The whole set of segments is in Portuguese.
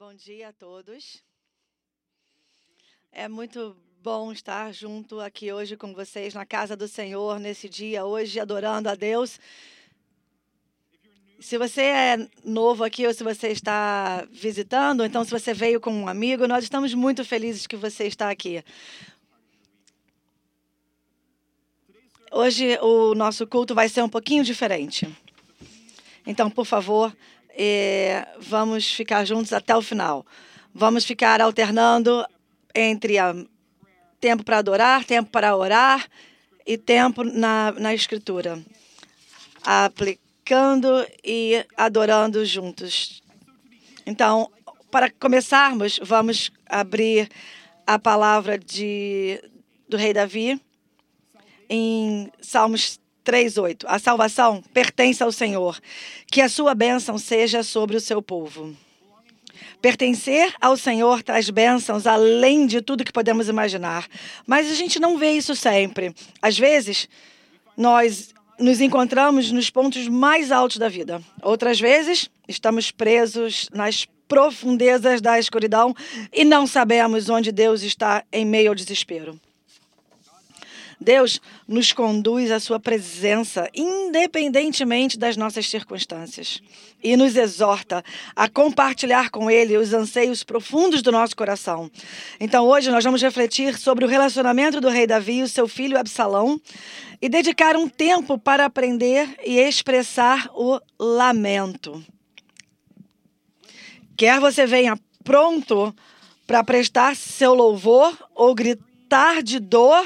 Bom dia a todos. É muito bom estar junto aqui hoje com vocês na casa do Senhor, nesse dia hoje, adorando a Deus. Se você é novo aqui ou se você está visitando, então se você veio com um amigo, nós estamos muito felizes que você está aqui. Hoje o nosso culto vai ser um pouquinho diferente. Então, por favor, vamos ficar juntos até o final. Vamos ficar alternando entre tempo para adorar, tempo para orar e tempo na Escritura. Aplicando e adorando juntos. Então, para começarmos, vamos abrir a palavra do rei Davi em Salmos 3:8. A salvação pertence ao Senhor. Que a sua bênção seja sobre o seu povo. Pertencer ao Senhor traz bênçãos além de tudo que podemos imaginar. Mas a gente não vê isso sempre. Às vezes, nós nos encontramos nos pontos mais altos da vida. Outras vezes, estamos presos nas profundezas da escuridão e não sabemos onde Deus está em meio ao desespero. Deus nos conduz à sua presença, independentemente das nossas circunstâncias, e nos exorta a compartilhar com Ele os anseios profundos do nosso coração. Então, hoje nós vamos refletir sobre o relacionamento do rei Davi e o seu filho Absalão e dedicar um tempo para aprender e expressar o lamento. Quer você venha pronto para prestar seu louvor ou gritar de dor,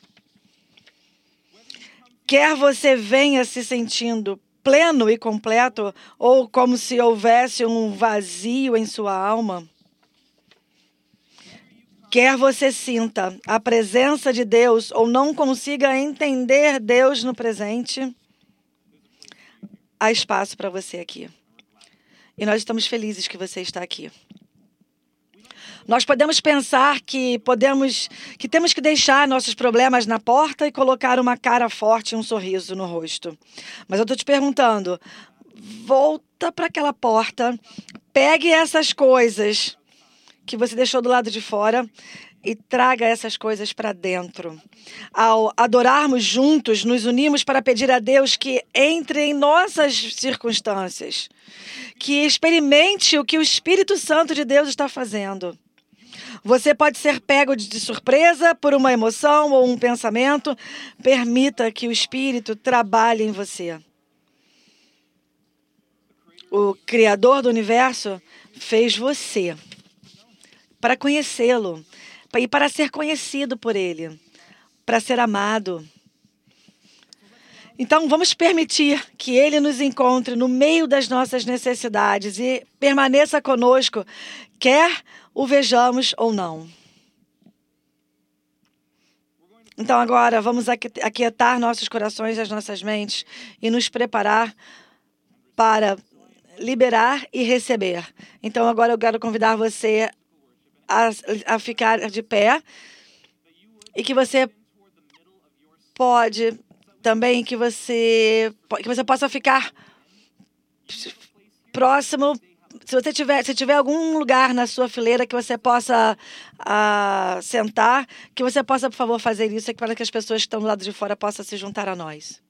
quer você venha se sentindo pleno e completo ou como se houvesse um vazio em sua alma, quer você sinta a presença de Deus ou não consiga entender Deus no presente, há espaço para você aqui. E nós estamos felizes que você está aqui. Nós podemos pensar que temos que deixar nossos problemas na porta e colocar uma cara forte e um sorriso no rosto. Mas eu estou te perguntando, volta para aquela porta, pegue essas coisas que você deixou do lado de fora e traga essas coisas para dentro. Ao adorarmos juntos, nos unimos para pedir a Deus que entre em nossas circunstâncias, que experimente o que o Espírito Santo de Deus está fazendo. Você pode ser pego de surpresa por uma emoção ou um pensamento. Permita que o Espírito trabalhe em você. O Criador do Universo fez você para conhecê-lo e para ser conhecido por Ele, para ser amado. Então, vamos permitir que Ele nos encontre no meio das nossas necessidades e permaneça conosco, quer o vejamos ou não. Então, agora, vamos aquietar nossos corações e as nossas mentes e nos preparar para liberar e receber. Então, agora eu quero convidar você a ficar de pé e que você pode também, que você possa ficar próximo. Se tiver algum lugar na sua fileira que você possa sentar, que você possa, por favor, fazer isso para que as pessoas que estão do lado de fora possam se juntar a nós.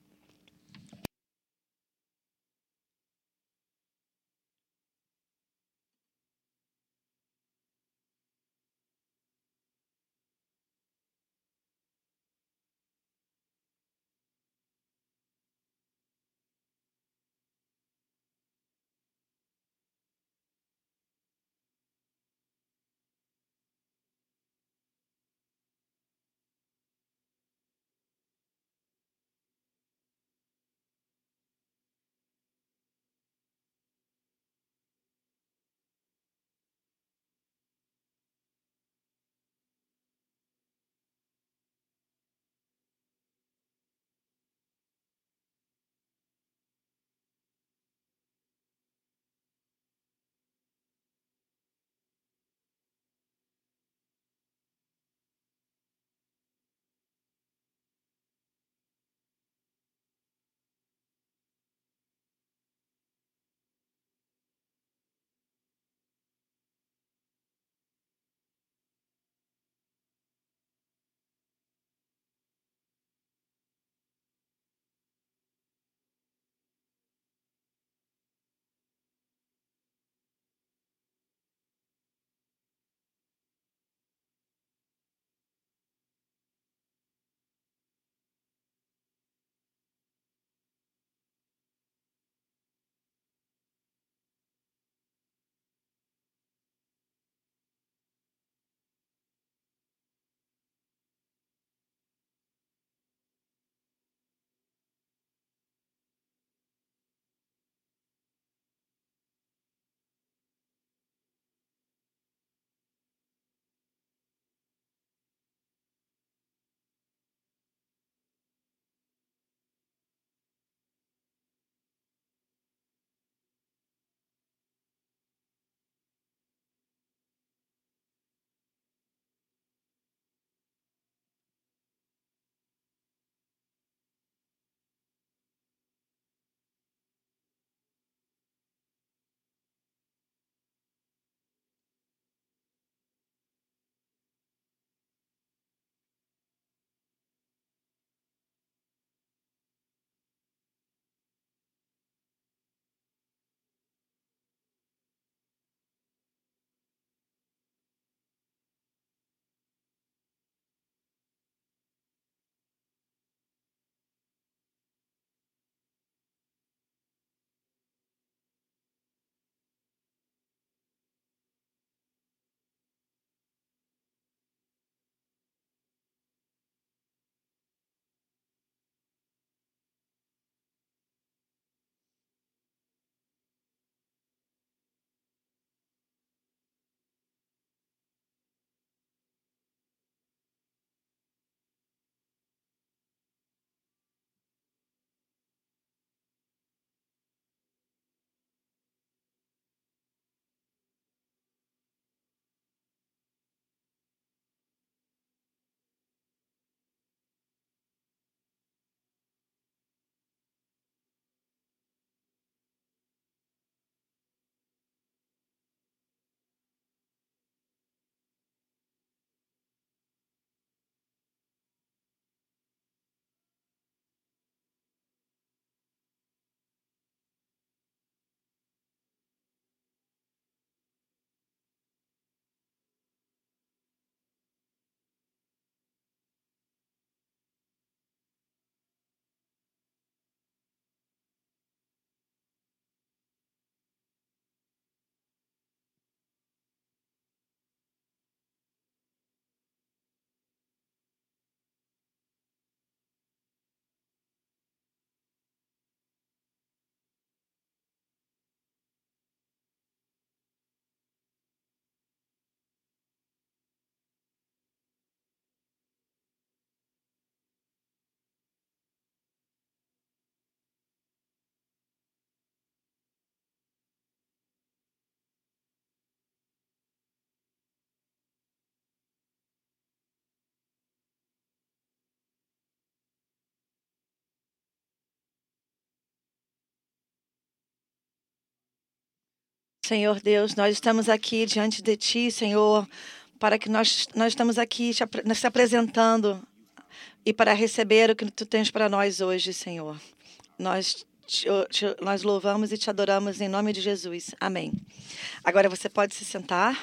Senhor Deus, nós estamos aqui diante de Ti, Senhor, para que nós estamos aqui nos apresentando e para receber o que Tu tens para nós hoje, Senhor. Nós louvamos e Te adoramos em nome de Jesus. Amém. Agora você pode se sentar.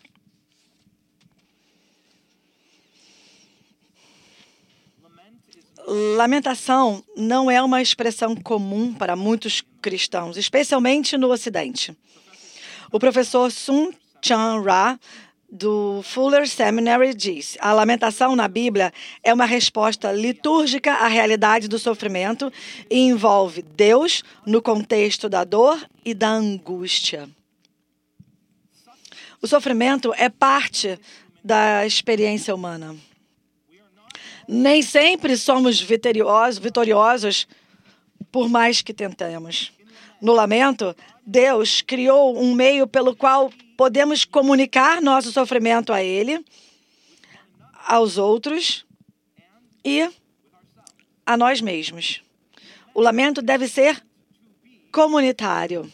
Lamentação não é uma expressão comum para muitos cristãos, especialmente no Ocidente. O professor Sun Chan Ra, do Fuller Seminary, diz: a lamentação na Bíblia é uma resposta litúrgica à realidade do sofrimento e envolve Deus no contexto da dor e da angústia. O sofrimento é parte da experiência humana. Nem sempre somos vitoriosos, por mais que tentemos. No lamento, Deus criou um meio pelo qual podemos comunicar nosso sofrimento a Ele, aos outros e a nós mesmos. O lamento deve ser comunitário.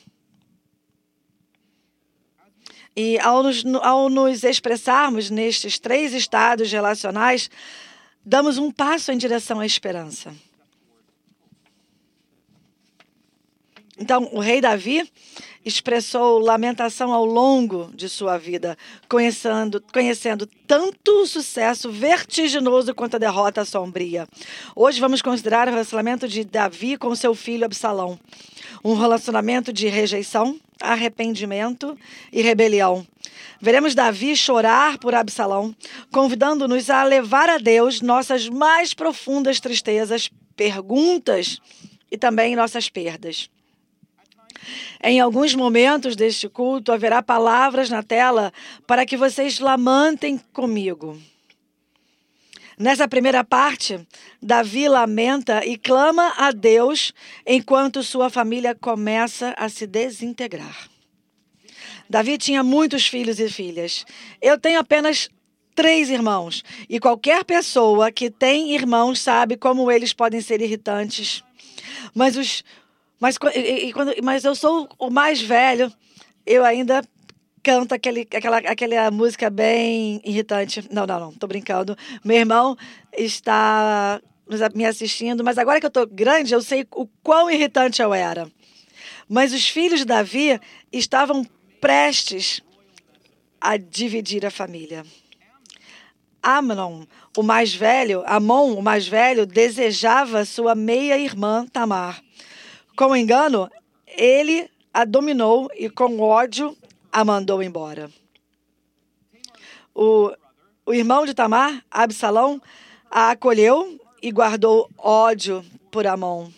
E ao nos expressarmos nestes 3 estados relacionais, damos um passo em direção à esperança. Então, o rei Davi expressou lamentação ao longo de sua vida, conhecendo tanto o sucesso vertiginoso quanto a derrota sombria. Hoje vamos considerar o relacionamento de Davi com seu filho Absalão. Um relacionamento de rejeição, arrependimento e rebelião. Veremos Davi chorar por Absalão, convidando-nos a levar a Deus nossas mais profundas tristezas, perguntas e também nossas perdas. Em alguns momentos deste culto, haverá palavras na tela para que vocês lamentem comigo. Nessa primeira parte, Davi lamenta e clama a Deus enquanto sua família começa a se desintegrar. Davi tinha muitos filhos e filhas. Eu tenho apenas 3 irmãos, e qualquer pessoa que tem irmãos sabe como eles podem ser irritantes. Mas eu sou o mais velho, eu ainda canto aquela música bem irritante. Não, tô brincando. Meu irmão está me assistindo, mas agora que eu tô grande, eu sei o quão irritante eu era. Mas os filhos de Davi estavam prestes a dividir a família. Amon, o mais velho, desejava sua meia-irmã Tamar. Com engano, ele a dominou e com ódio a mandou embora. O irmão de Tamar, Absalão, a acolheu e guardou ódio por Amon.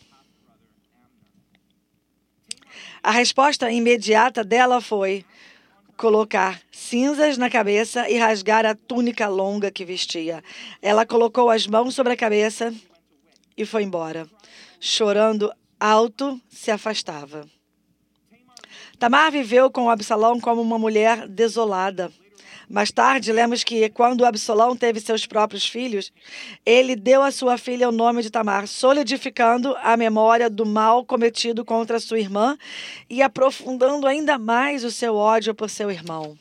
A resposta imediata dela foi colocar cinzas na cabeça e rasgar a túnica longa que vestia. Ela colocou as mãos sobre a cabeça e foi embora. Chorando alto, se afastava. Tamar viveu com Absalão como uma mulher desolada. Mais tarde, lemos que quando Absalão teve seus próprios filhos, ele deu à sua filha o nome de Tamar, solidificando a memória do mal cometido contra sua irmã e aprofundando ainda mais o seu ódio por seu irmão.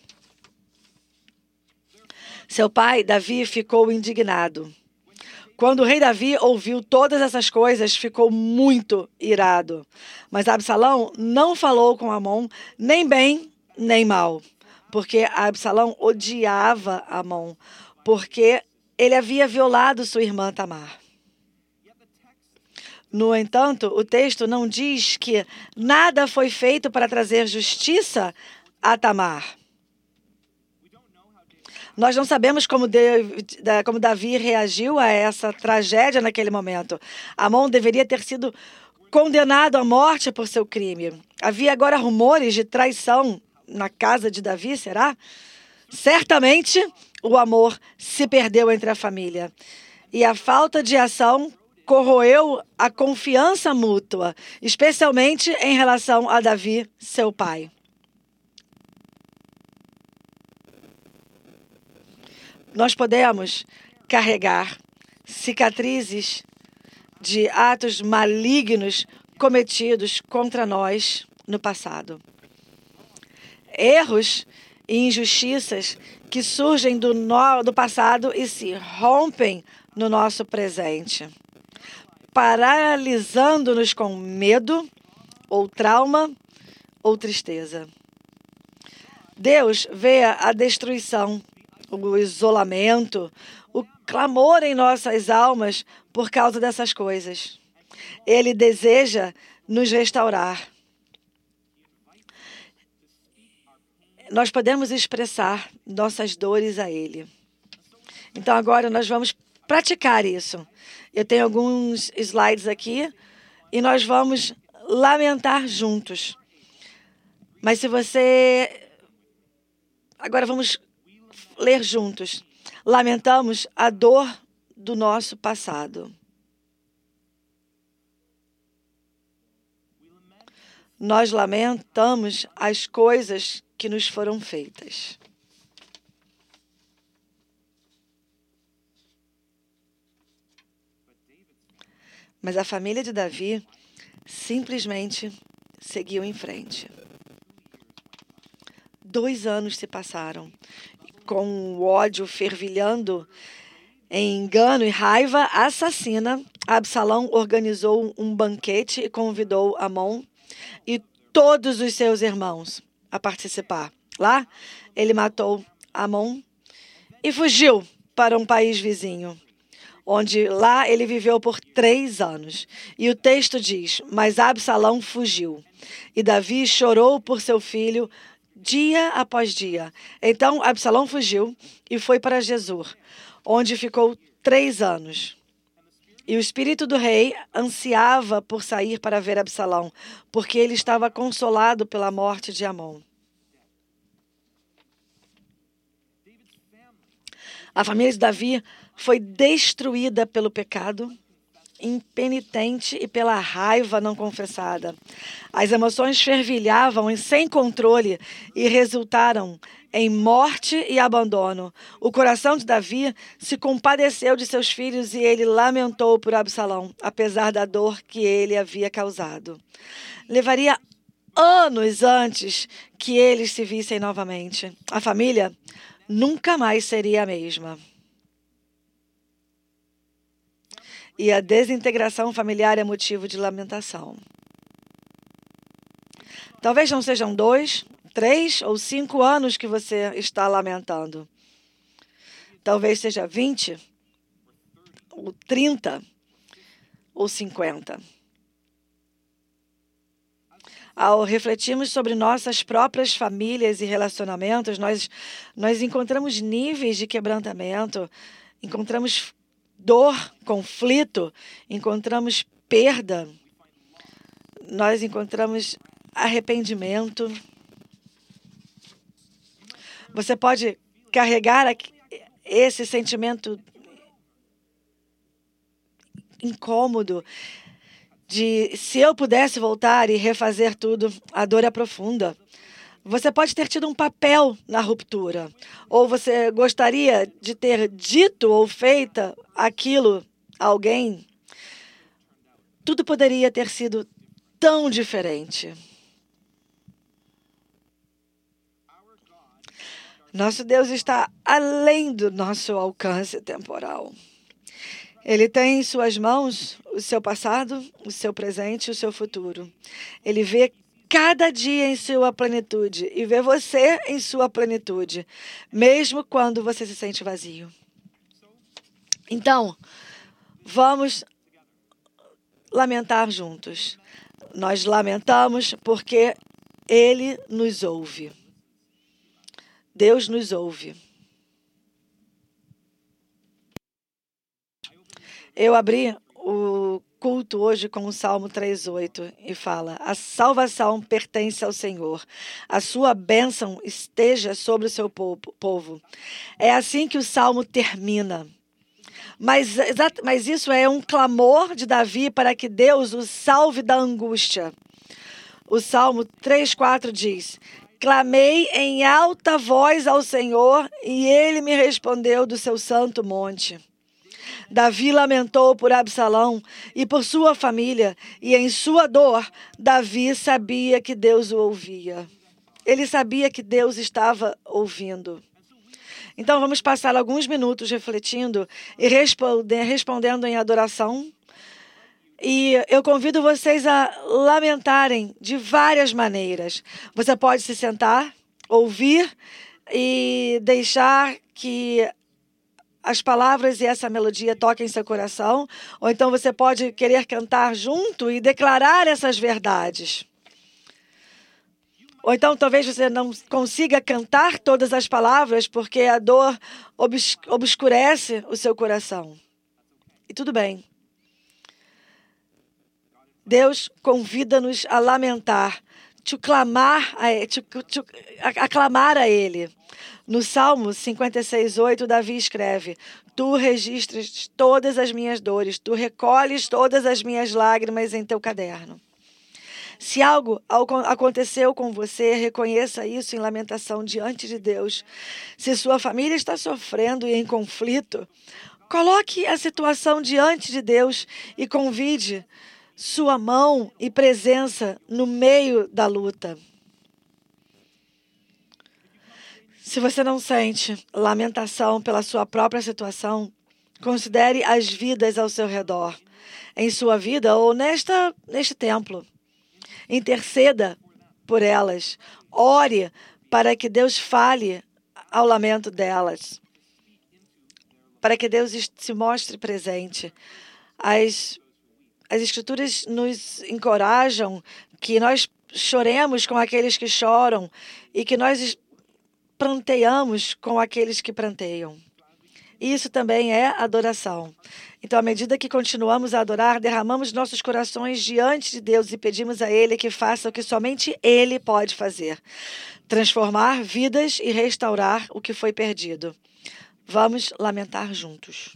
Seu pai, Davi, ficou indignado. Quando o rei Davi ouviu todas essas coisas, ficou muito irado. Mas Absalão não falou com Amon, nem bem, nem mal. Porque Absalão odiava Amon, porque ele havia violado sua irmã Tamar. No entanto, o texto não diz que nada foi feito para trazer justiça a Tamar. Nós não sabemos como Davi reagiu a essa tragédia naquele momento. Amon deveria ter sido condenado à morte por seu crime. Havia agora rumores de traição na casa de Davi, será? Certamente o amor se perdeu entre a família. E a falta de ação corroeu a confiança mútua, especialmente em relação a Davi, seu pai. Nós podemos carregar cicatrizes de atos malignos cometidos contra nós no passado. erros e injustiças que surgem do passado e se rompem no nosso presente, paralisando-nos com medo, ou trauma, ou tristeza. Deus vê a destruição, o isolamento, o clamor em nossas almas por causa dessas coisas. Ele deseja nos restaurar. Nós podemos expressar nossas dores a Ele. Então, agora nós vamos praticar isso. Eu tenho alguns slides aqui e nós vamos lamentar juntos. Mas se você... Agora vamos ler juntos. Lamentamos a dor do nosso passado. Nós lamentamos as coisas que nos foram feitas. Mas a família de Davi simplesmente seguiu em frente. 2 anos se passaram. Com o ódio fervilhando em engano e raiva assassina, Absalão organizou um banquete e convidou Amon e todos os seus irmãos a participar. Lá, ele matou Amon e fugiu para um país vizinho, onde lá ele viveu por 3 anos. E o texto diz, mas Absalão fugiu, e Davi chorou por seu filho dia após dia. Então Absalão fugiu e foi para Gesur, onde ficou 3 anos. E o espírito do rei ansiava por sair para ver Absalão, porque ele estava consolado pela morte de Amon. A família de Davi foi destruída pelo pecado impenitente e pela raiva não confessada. As emoções fervilhavam sem controle e resultaram em morte e abandono. O coração de Davi se compadeceu de seus filhos e ele lamentou por Absalão, apesar da dor que ele havia causado. Levaria anos antes que eles se vissem novamente. A família nunca mais seria a mesma. E a desintegração familiar é motivo de lamentação. Talvez não sejam 2, 3 ou 5 anos que você está lamentando. Talvez seja 20, ou 30, ou 50. Ao refletirmos sobre nossas próprias famílias e relacionamentos, nós encontramos níveis de quebrantamento, encontramos dor, conflito, encontramos perda, nós encontramos arrependimento. Você pode carregar esse sentimento incômodo de se eu pudesse voltar e refazer tudo, a dor é profunda. Você pode ter tido um papel na ruptura, ou você gostaria de ter dito ou feito aquilo a alguém. Tudo poderia ter sido tão diferente. Nosso Deus está além do nosso alcance temporal. Ele tem em suas mãos o seu passado, o seu presente e o seu futuro. Ele vê cada dia em sua plenitude e vê você em sua plenitude, mesmo quando você se sente vazio. Então, vamos lamentar juntos. Nós lamentamos porque Ele nos ouve. Deus nos ouve. Eu abri o culto hoje com o Salmo 3:8 e fala: a salvação pertence ao Senhor, a sua bênção esteja sobre o seu povo. É assim que o Salmo termina. Mas isso é um clamor de Davi para que Deus o salve da angústia. O Salmo 3:4 diz: clamei em alta voz ao Senhor e Ele me respondeu do seu santo monte. Davi lamentou por Absalão e por sua família, e em sua dor, Davi sabia que Deus o ouvia. Ele sabia que Deus estava ouvindo. Então vamos passar alguns minutos refletindo e respondendo em adoração. E eu convido vocês a lamentarem de várias maneiras. Você pode se sentar, ouvir e deixar que as palavras e essa melodia toquem seu coração, ou então você pode querer cantar junto e declarar essas verdades. Ou então talvez você não consiga cantar todas as palavras porque a dor obscurece o seu coração. E tudo bem. Deus convida-nos a lamentar, aclamar a Ele. No Salmo 56:8, Davi escreve: Tu registras todas as minhas dores, tu recolhes todas as minhas lágrimas em teu caderno. Se algo aconteceu com você, reconheça isso em lamentação diante de Deus. Se sua família está sofrendo e em conflito, coloque a situação diante de Deus e convide sua mão e presença no meio da luta. Se você não sente lamentação pela sua própria situação, considere as vidas ao seu redor, em sua vida ou neste templo. Interceda por elas. Ore para que Deus fale ao lamento delas. Para que Deus se mostre presente. As Escrituras nos encorajam que nós choremos com aqueles que choram e que nós pranteamos com aqueles que pranteiam. Isso também é adoração. Então, à medida que continuamos a adorar, derramamos nossos corações diante de Deus e pedimos a Ele que faça o que somente Ele pode fazer: transformar vidas e restaurar o que foi perdido. Vamos lamentar juntos.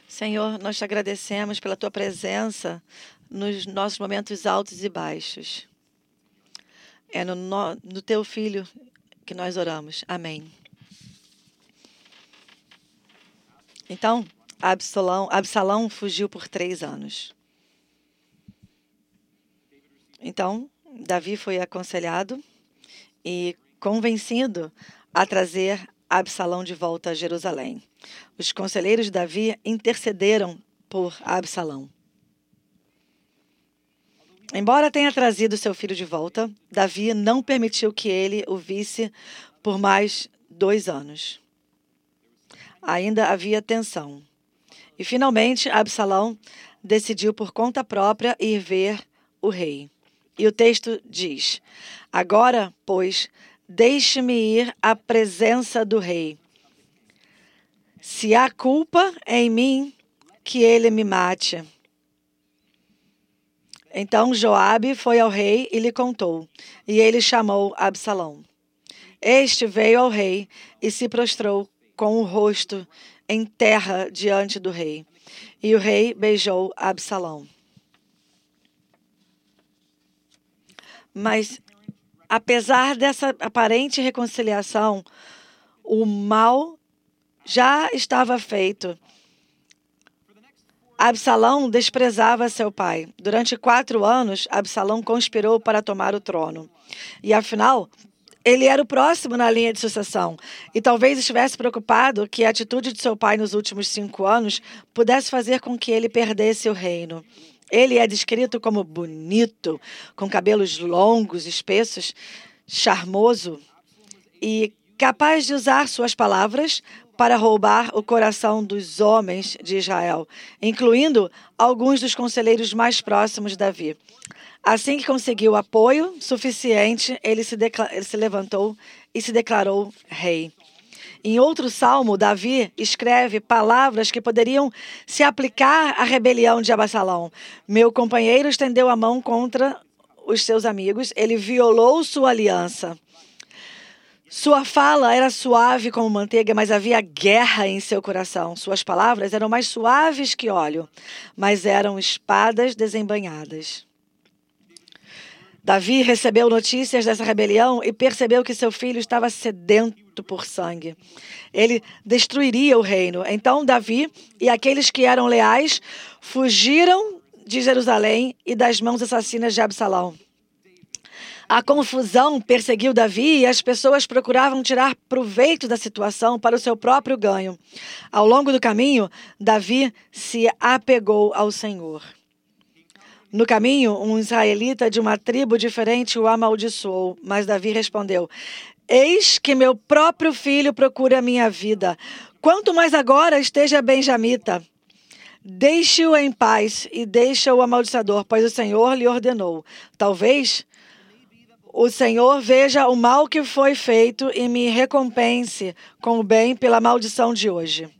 Senhor, nós te agradecemos pela tua presença nos nossos momentos altos e baixos. É no teu filho que nós oramos. Amém. Então, Absalão fugiu por 3 anos. Então, Davi foi aconselhado e convencido a trazer Absalão de volta a Jerusalém. Os conselheiros de Davi intercederam por Absalão. Embora tenha trazido seu filho de volta, Davi não permitiu que ele o visse por mais 2 anos. Ainda havia tensão. E, finalmente, Absalão decidiu por conta própria ir ver o rei. E o texto diz: Agora, pois, deixe-me ir à presença do rei. Se há culpa em mim, que ele me mate. Então Joabe foi ao rei e lhe contou, e ele chamou Absalão. Este veio ao rei e se prostrou com o rosto em terra diante do rei. E o rei beijou Absalão. Mas, apesar dessa aparente reconciliação, o mal já estava feito. Absalão desprezava seu pai. Durante 4 anos, Absalão conspirou para tomar o trono. E, afinal, ele era o próximo na linha de sucessão. E talvez estivesse preocupado que a atitude de seu pai nos últimos 5 anos pudesse fazer com que ele perdesse o reino. Ele é descrito como bonito, com cabelos longos, espessos, charmoso e capaz de usar suas palavras para roubar o coração dos homens de Israel, incluindo alguns dos conselheiros mais próximos de Davi. Assim que conseguiu apoio suficiente, ele se levantou e se declarou rei. Em outro salmo, Davi escreve palavras que poderiam se aplicar à rebelião de Absalão. Meu companheiro estendeu a mão contra os seus amigos, ele violou sua aliança. Sua fala era suave como manteiga, mas havia guerra em seu coração. Suas palavras eram mais suaves que óleo, mas eram espadas desembainhadas. Davi recebeu notícias dessa rebelião e percebeu que seu filho estava sedento por sangue. Ele destruiria o reino. Então Davi e aqueles que eram leais fugiram de Jerusalém e das mãos assassinas de Absalão. A confusão perseguiu Davi e as pessoas procuravam tirar proveito da situação para o seu próprio ganho. Ao longo do caminho, Davi se apegou ao Senhor. No caminho, um israelita de uma tribo diferente o amaldiçoou, mas Davi respondeu: Eis que meu próprio filho procura a minha vida. Quanto mais agora esteja benjamita. Deixe-o em paz e deixa o amaldiçoador, pois o Senhor lhe ordenou. Talvez o Senhor veja o mal que foi feito e me recompense com o bem pela maldição de hoje.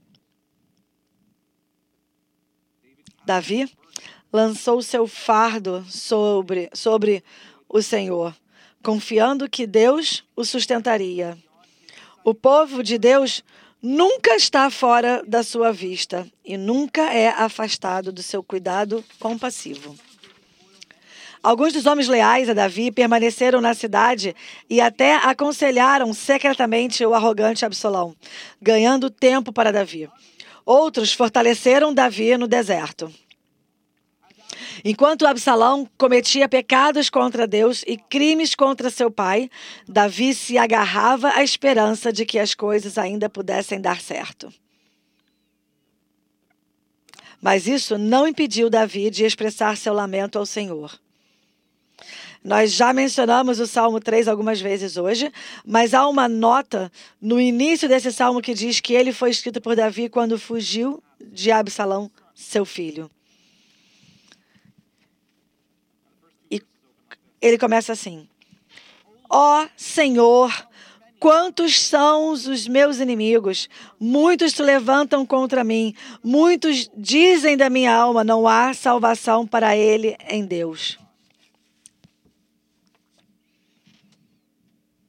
Davi lançou seu fardo sobre o Senhor, confiando que Deus o sustentaria. O povo de Deus nunca está fora da sua vista e nunca é afastado do seu cuidado compassivo. Alguns dos homens leais a Davi permaneceram na cidade e até aconselharam secretamente o arrogante Absalão, ganhando tempo para Davi. Outros fortaleceram Davi no deserto. Enquanto Absalão cometia pecados contra Deus e crimes contra seu pai, Davi se agarrava à esperança de que as coisas ainda pudessem dar certo. Mas isso não impediu Davi de expressar seu lamento ao Senhor. Nós já mencionamos o Salmo 3 algumas vezes hoje, mas há uma nota no início desse salmo que diz que ele foi escrito por Davi quando fugiu de Absalão, seu filho. Ele começa assim: Ó Senhor, quantos são os meus inimigos? Muitos se levantam contra mim. Muitos dizem da minha alma, não há salvação para ele em Deus.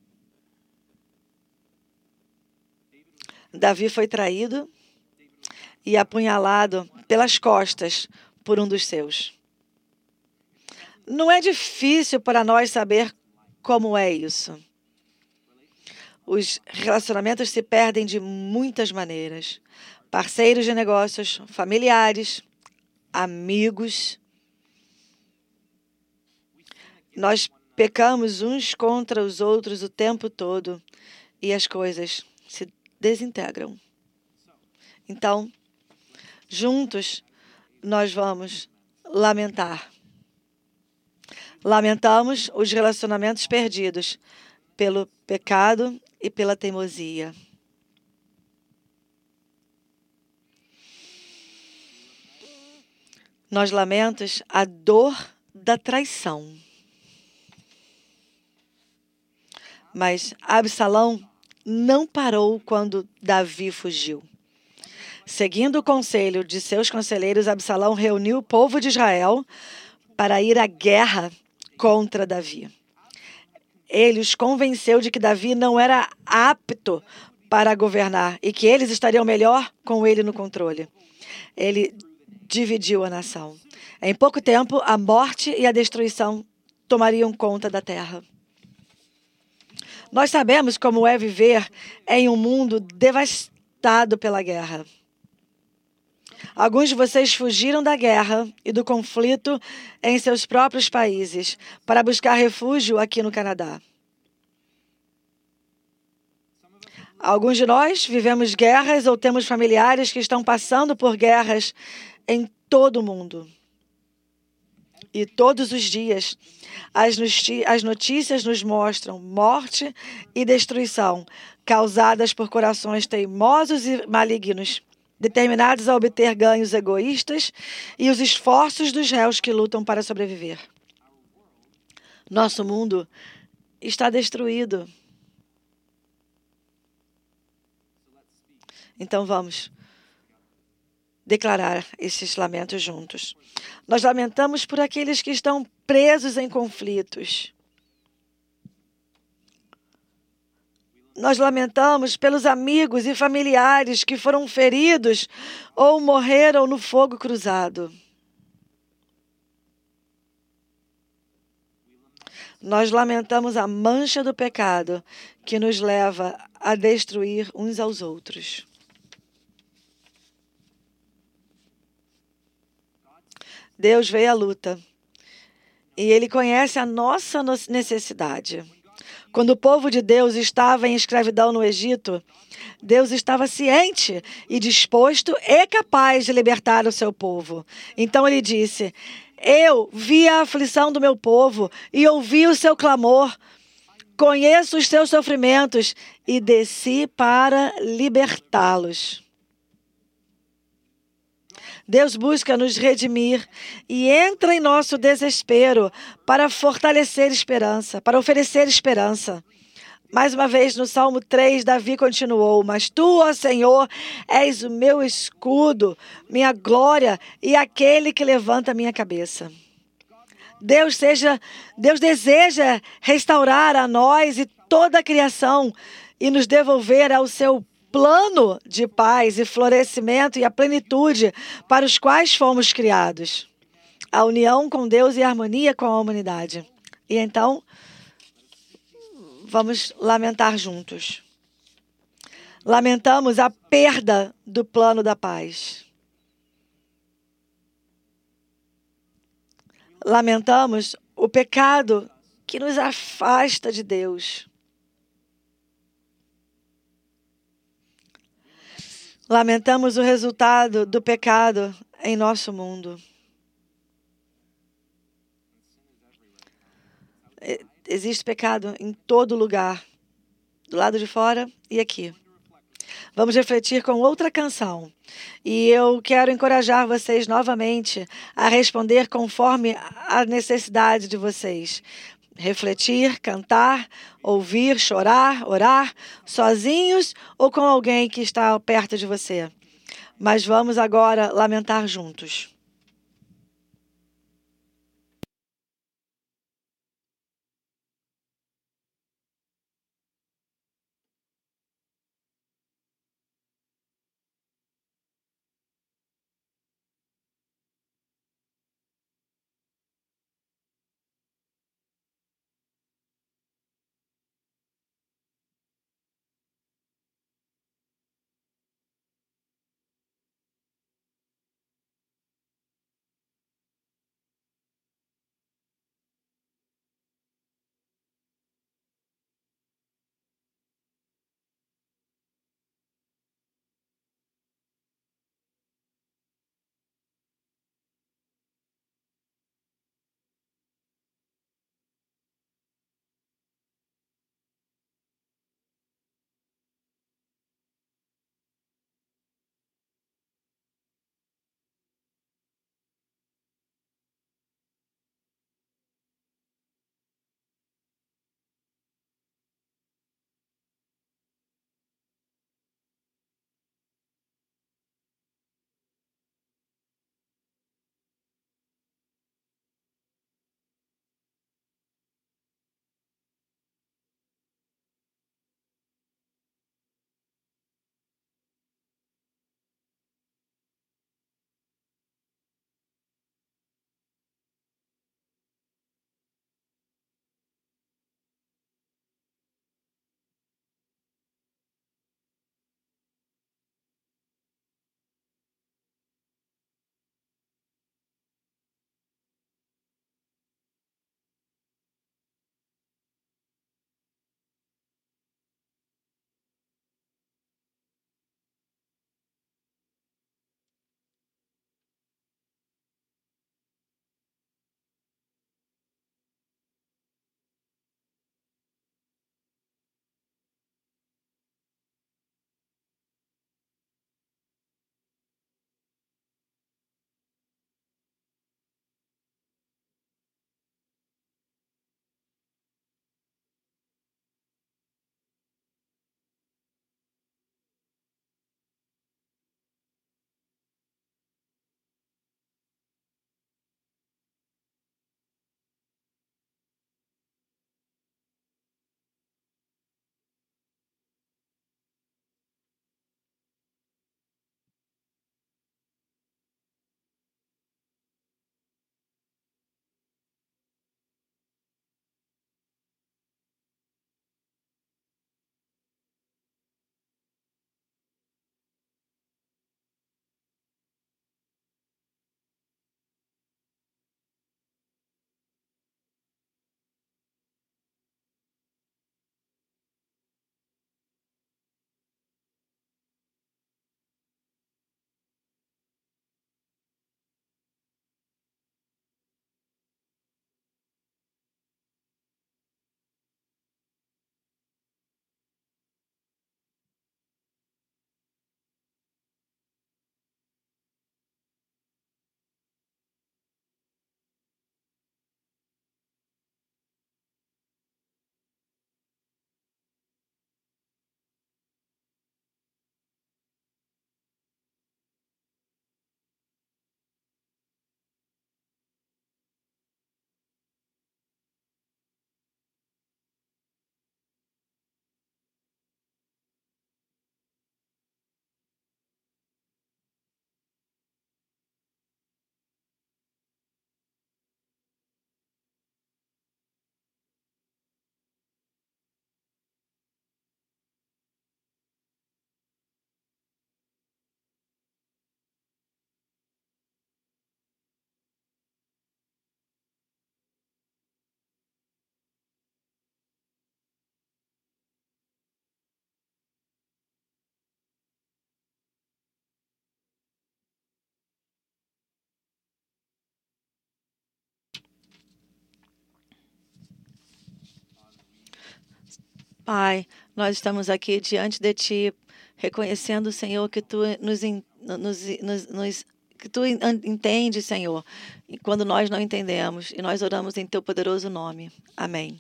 Davi foi traído. e apunhalado pelas costas por um dos seus. Não é difícil para nós saber como é isso. Os relacionamentos se perdem de muitas maneiras. Parceiros de negócios, familiares, amigos. Nós pecamos uns contra os outros o tempo todo e as coisas se desintegram. Então, juntos, nós vamos lamentar. Lamentamos os relacionamentos perdidos pelo pecado e pela teimosia. Nós lamentamos a dor da traição. Mas Absalão não parou quando Davi fugiu. Seguindo o conselho de seus conselheiros, Absalão reuniu o povo de Israel para ir à guerra contra Davi. Ele os convenceu de que Davi não era apto para governar e que eles estariam melhor com ele no controle. Ele dividiu a nação. Em pouco tempo, a morte e a destruição tomariam conta da terra. Nós sabemos como é viver em um mundo devastado pela guerra. Alguns de vocês fugiram da guerra e do conflito em seus próprios países para buscar refúgio aqui no Canadá. Alguns de nós vivemos guerras ou temos familiares que estão passando por guerras em todo o mundo. E todos os dias, as notícias nos mostram morte e destruição causadas por corações teimosos e malignos, determinados a obter ganhos egoístas e os esforços dos réus que lutam para sobreviver. Nosso mundo está destruído. Então vamos declarar esses lamentos juntos. Nós lamentamos por aqueles que estão presos em conflitos. Nós lamentamos pelos amigos e familiares que foram feridos ou morreram no fogo cruzado. Nós lamentamos a mancha do pecado que nos leva a destruir uns aos outros. Deus veio à luta e Ele conhece a nossa necessidade. Quando o povo de Deus estava em escravidão no Egito, Deus estava ciente e disposto e capaz de libertar o seu povo. Então Ele disse: eu vi a aflição do meu povo e ouvi o seu clamor. Conheço os seus sofrimentos e desci para libertá-los. Deus busca nos redimir e entra em nosso desespero para fortalecer esperança, para oferecer esperança. Mais uma vez, no Salmo 3, Davi continuou: mas tu, ó Senhor, és o meu escudo, minha glória e aquele que levanta a minha cabeça. Deus deseja restaurar a nós e toda a criação e nos devolver ao seu plano de paz e florescimento e a plenitude para os quais fomos criados. A união com Deus e a harmonia com a humanidade. E então, vamos lamentar juntos. Lamentamos a perda do plano da paz. Lamentamos o pecado que nos afasta de Deus. Lamentamos o resultado do pecado em nosso mundo. Existe pecado em todo lugar, do lado de fora e aqui. Vamos refletir com outra canção. E eu quero encorajar vocês novamente a responder conforme a necessidade de vocês. Refletir, cantar, ouvir, chorar, orar, sozinhos ou com alguém que está perto de você. Mas vamos agora lamentar juntos. Pai, nós estamos aqui diante de Ti, reconhecendo, Senhor, que Tu que Tu entende, Senhor, e quando nós não entendemos, e nós oramos em Teu poderoso nome. Amém.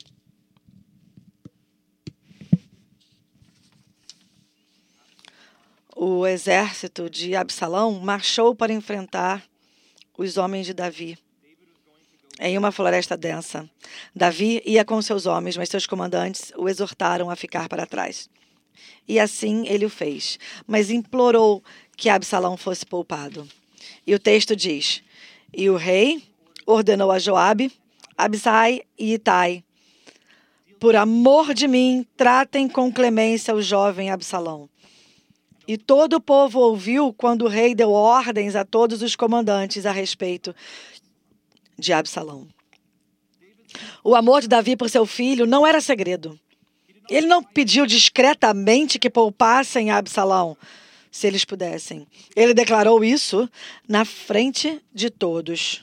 O exército de Absalão marchou para enfrentar os homens de Davi em uma floresta densa. Davi ia com seus homens, mas seus comandantes o exortaram a ficar para trás. E assim ele o fez, mas implorou que Absalão fosse poupado. E o texto diz: E o rei ordenou a Joabe, Abisai e Itai: Por amor de mim, tratem com clemência o jovem Absalão. E todo o povo ouviu quando o rei deu ordens a todos os comandantes a respeito de Absalão. O amor de Davi por seu filho não era segredo. Ele não pediu discretamente que poupassem Absalão, se eles pudessem. Ele declarou isso na frente de todos.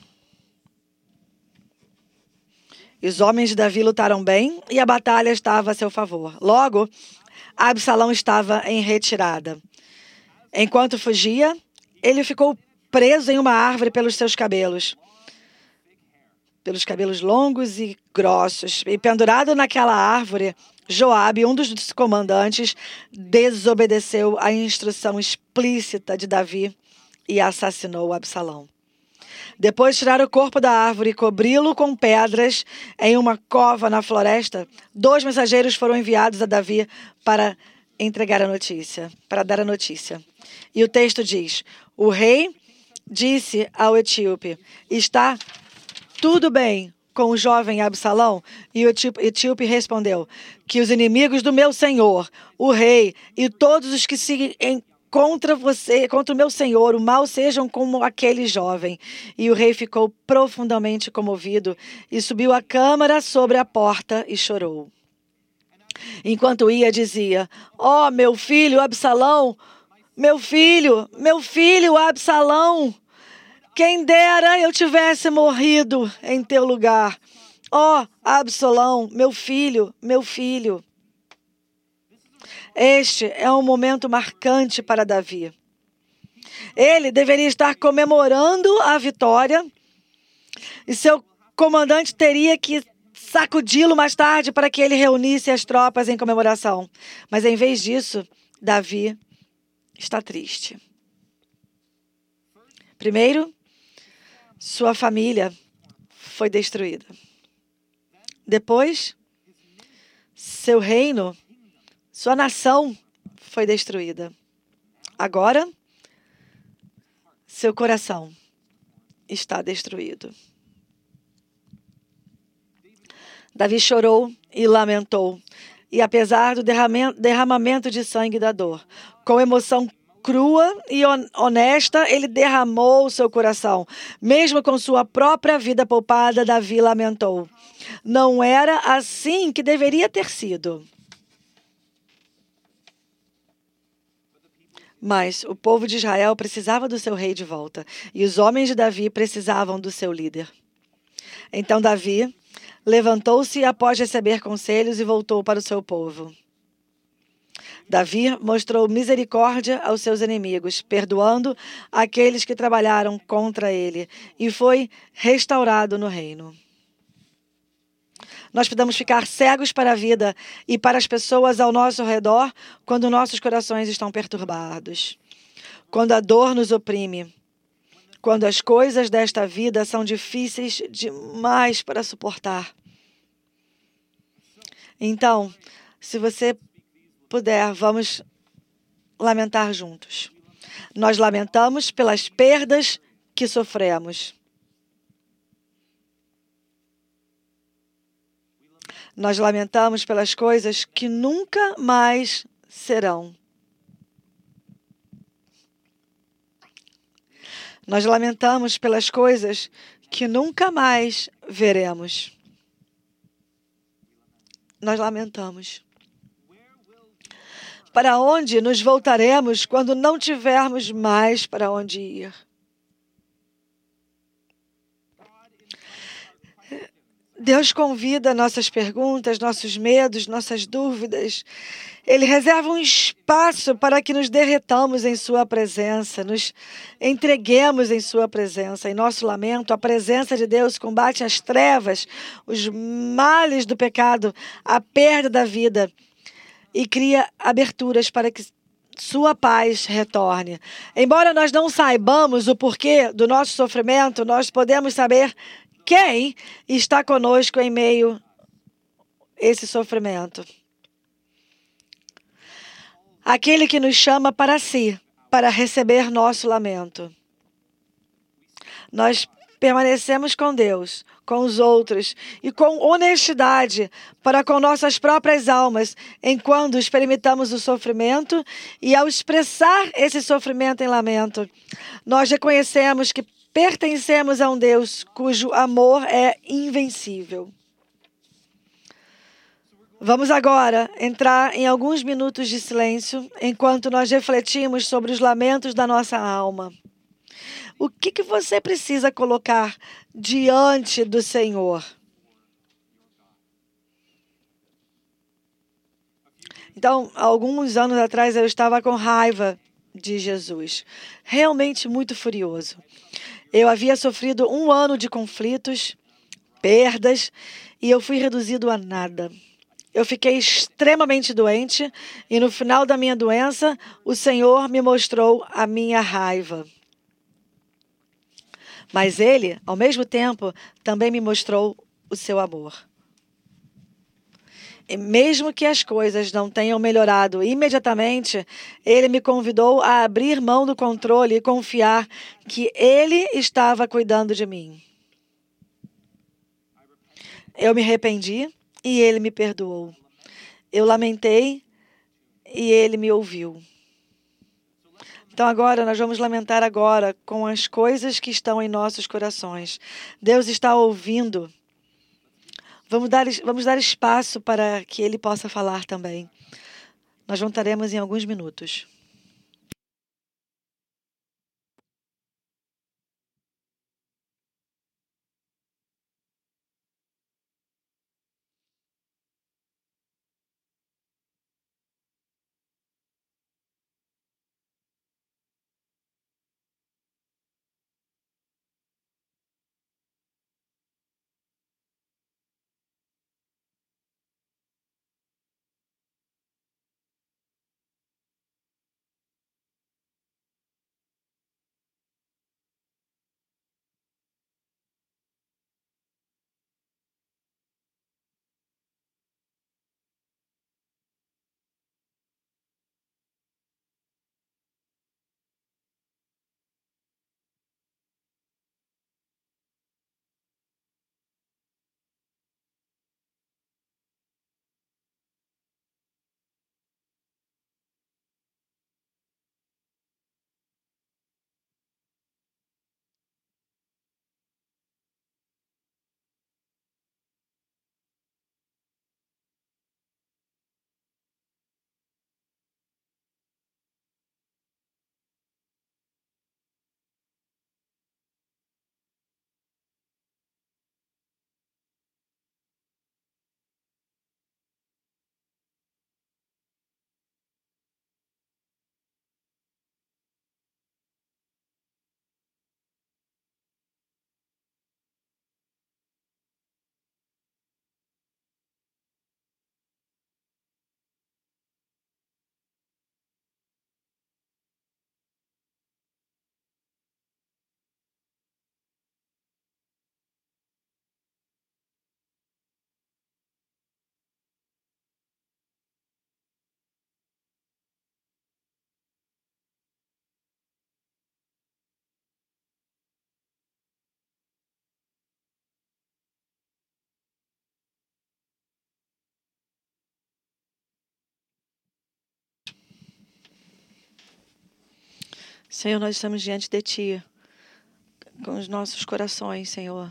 E os homens de Davi lutaram bem e a batalha estava a seu favor. Logo, Absalão estava em retirada. Enquanto fugia, ele ficou preso em uma árvore pelos seus cabelos longos e grossos. E pendurado naquela árvore, Joabe, um dos comandantes, desobedeceu a instrução explícita de Davi e assassinou Absalão. Depois de tirar o corpo da árvore e cobri-lo com pedras em uma cova na floresta, 2 mensageiros foram enviados a Davi para dar a notícia. E o texto diz: O rei disse ao etíope: Está tudo bem com o jovem Absalão? E o etíope respondeu: Que os inimigos do meu senhor, o rei, e todos os que seguem contra o meu senhor, o mal sejam como aquele jovem. E o rei ficou profundamente comovido e subiu à câmara sobre a porta e chorou. Enquanto ia, dizia: Ó, meu filho Absalão, meu filho Absalão, quem dera eu tivesse morrido em teu lugar. Ó, Absalão, meu filho, meu filho. Este é um momento marcante para Davi. Ele deveria estar comemorando a vitória e seu comandante teria que sacudi-lo mais tarde para que ele reunisse as tropas em comemoração. Mas em vez disso, Davi está triste. Primeiro, sua família foi destruída. Depois, seu reino, sua nação foi destruída. Agora, seu coração está destruído. Davi chorou e lamentou, e apesar do derramamento de sangue da dor, com emoção crua e honesta, ele derramou seu coração. Mesmo com sua própria vida poupada, Davi lamentou. Não era assim que deveria ter sido. Mas o povo de Israel precisava do seu rei de volta, e os homens de Davi precisavam do seu líder. Então Davi levantou-se após receber conselhos e voltou para o seu povo. Davi mostrou misericórdia aos seus inimigos, perdoando aqueles que trabalharam contra ele, e foi restaurado no reino. Nós podemos ficar cegos para a vida e para as pessoas ao nosso redor quando nossos corações estão perturbados, quando a dor nos oprime, quando as coisas desta vida são difíceis demais para suportar. Então, se você puder, vamos lamentar juntos. Nós lamentamos pelas perdas que sofremos. Nós lamentamos pelas coisas que nunca mais serão. Nós lamentamos pelas coisas que nunca mais veremos. Nós lamentamos. Para onde nos voltaremos quando não tivermos mais para onde ir? Deus convida nossas perguntas, nossos medos, nossas dúvidas. Ele reserva um espaço para que nos derretamos em Sua presença, nos entreguemos em Sua presença. Em nosso lamento, a presença de Deus combate as trevas, os males do pecado, a perda da vida e cria aberturas para que Sua paz retorne. Embora nós não saibamos o porquê do nosso sofrimento, nós podemos saber quem está conosco em meio a esse sofrimento. Aquele que nos chama para si, para receber nosso lamento. Nós permanecemos com Deus, com os outros e com honestidade para com nossas próprias almas, enquanto experimentamos o sofrimento e ao expressar esse sofrimento em lamento, nós reconhecemos que pertencemos a um Deus cujo amor é invencível. Vamos agora entrar em alguns minutos de silêncio enquanto nós refletimos sobre os lamentos da nossa alma. O que você precisa colocar diante do Senhor? Então, alguns anos atrás eu estava com raiva de Jesus, realmente muito furioso. Eu havia sofrido 1 ano de conflitos, perdas, e eu fui reduzido a nada. Eu fiquei extremamente doente e no final da minha doença, o Senhor me mostrou a minha raiva. Mas Ele, ao mesmo tempo, também me mostrou o seu amor. E mesmo que as coisas não tenham melhorado imediatamente, Ele me convidou a abrir mão do controle e confiar que Ele estava cuidando de mim. Eu me arrependi e Ele me perdoou. Eu lamentei e Ele me ouviu. Então agora nós vamos lamentar agora com as coisas que estão em nossos corações. Deus está ouvindo. Vamos dar espaço para que Ele possa falar também. Nós voltaremos em alguns minutos. Senhor, nós estamos diante de Ti, com os nossos corações, Senhor,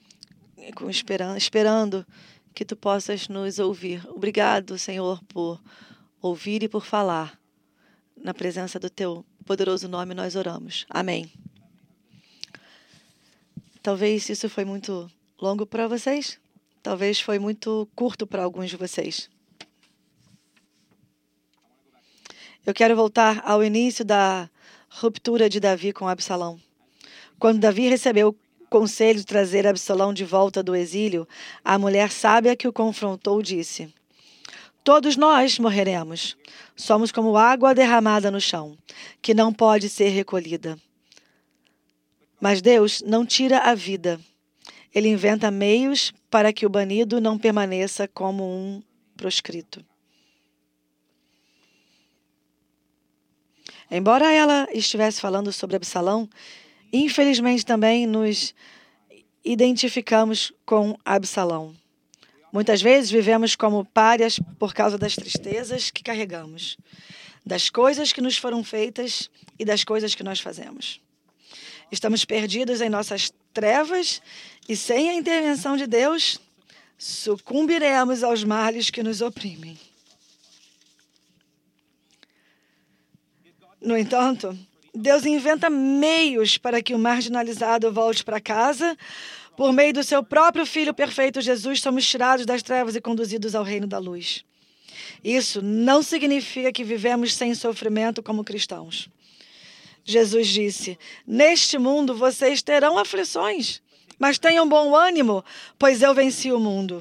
esperando que Tu possas nos ouvir. Obrigado, Senhor, por ouvir e por falar. Na presença do Teu poderoso nome nós oramos. Amém. Talvez isso foi muito longo para vocês. Talvez foi muito curto para alguns de vocês. Eu quero voltar ao início da ruptura de Davi com Absalão. Quando Davi recebeu o conselho de trazer Absalão de volta do exílio, a mulher sábia que o confrontou disse: todos nós morreremos. Somos como água derramada no chão, que não pode ser recolhida. Mas Deus não tira a vida. Ele inventa meios para que o banido não permaneça como um proscrito. Embora ela estivesse falando sobre Absalão, infelizmente também nos identificamos com Absalão. Muitas vezes vivemos como párias por causa das tristezas que carregamos, das coisas que nos foram feitas e das coisas que nós fazemos. Estamos perdidos em nossas trevas e, sem a intervenção de Deus, sucumbiremos aos males que nos oprimem. No entanto, Deus inventa meios para que o marginalizado volte para casa. Por meio do seu próprio Filho perfeito, Jesus, somos tirados das trevas e conduzidos ao reino da luz. Isso não significa que vivemos sem sofrimento como cristãos. Jesus disse: neste mundo vocês terão aflições, mas tenham bom ânimo, pois eu venci o mundo.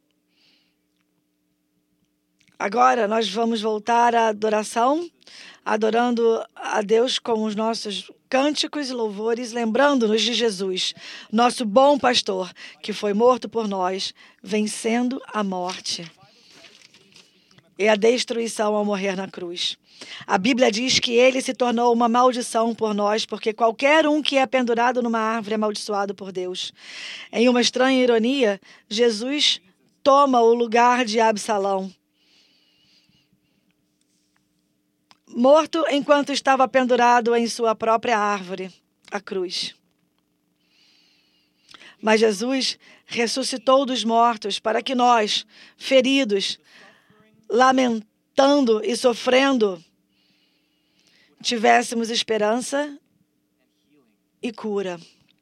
Agora nós vamos voltar à adoração, adorando a Deus com os nossos cânticos e louvores, lembrando-nos de Jesus, nosso bom pastor, que foi morto por nós, vencendo a morte e a destruição ao morrer na cruz. A Bíblia diz que ele se tornou uma maldição por nós, porque qualquer um que é pendurado numa árvore é amaldiçoado por Deus. Em uma estranha ironia, Jesus toma o lugar de Absalão, morto enquanto estava pendurado em sua própria árvore, a cruz. Mas Jesus ressuscitou dos mortos para que nós, feridos, lamentando e sofrendo, tivéssemos esperança e cura.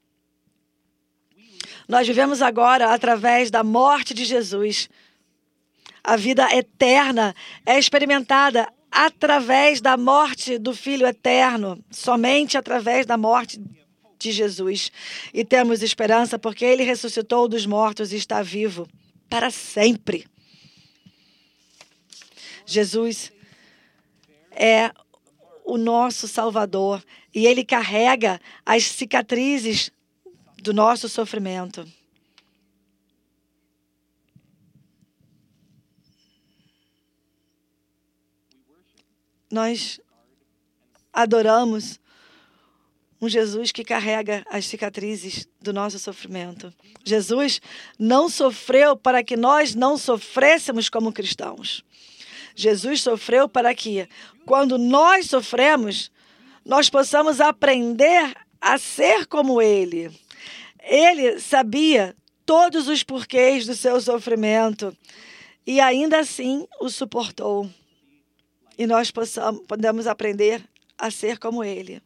Nós vivemos agora através da morte de Jesus. A vida eterna é experimentada através da morte do Filho eterno, somente através da morte de Jesus. E temos esperança porque ele ressuscitou dos mortos e está vivo para sempre. Jesus é o nosso Salvador e ele carrega as cicatrizes do nosso sofrimento. Nós adoramos um Jesus que carrega as cicatrizes do nosso sofrimento. Jesus não sofreu para que nós não sofrêssemos como cristãos. Jesus sofreu para que, quando nós sofremos, nós possamos aprender a ser como Ele. Ele sabia todos os porquês do seu sofrimento e ainda assim o suportou. E nós podemos aprender a ser como Ele.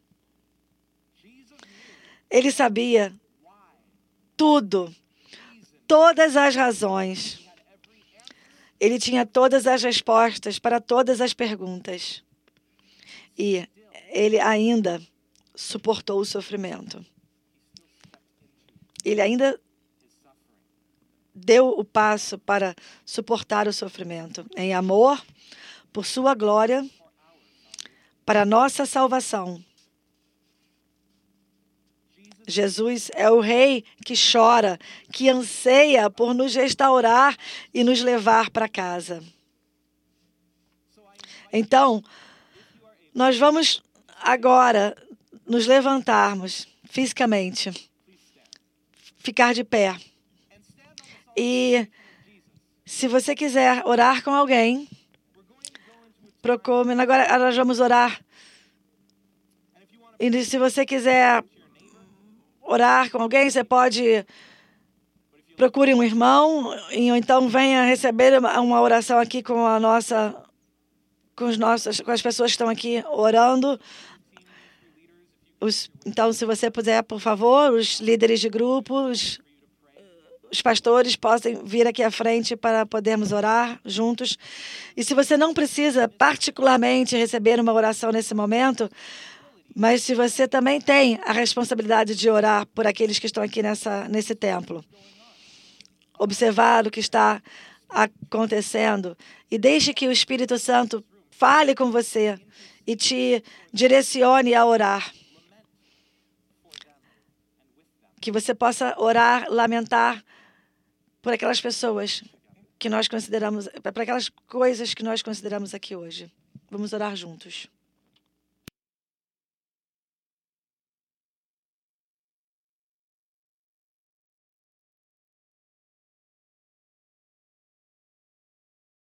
Ele sabia tudo, todas as razões. Ele tinha todas as respostas para todas as perguntas. E ele ainda suportou o sofrimento. Ele ainda deu o passo para suportar o sofrimento em amor, por sua glória, para a nossa salvação. Jesus é o Rei que chora, que anseia por nos restaurar e nos levar para casa. Então, nós vamos agora nos levantarmos fisicamente, ficar de pé. E se você quiser orar com alguém, procure. Agora nós vamos orar. E se você quiser orar com alguém, você pode procure um irmão, ou então venha receber uma oração aqui com as pessoas que estão aqui orando. Então, se você puder, por favor, os líderes de grupos, os pastores possam vir aqui à frente para podermos orar juntos. E se você não precisa particularmente receber uma oração nesse momento, mas se você também tem a responsabilidade de orar por aqueles que estão aqui nesse templo, observar o que está acontecendo e deixe que o Espírito Santo fale com você e te direcione a orar. Que você possa orar, lamentar por aquelas pessoas que nós consideramos, por aquelas coisas que nós consideramos aqui hoje. Vamos orar juntos.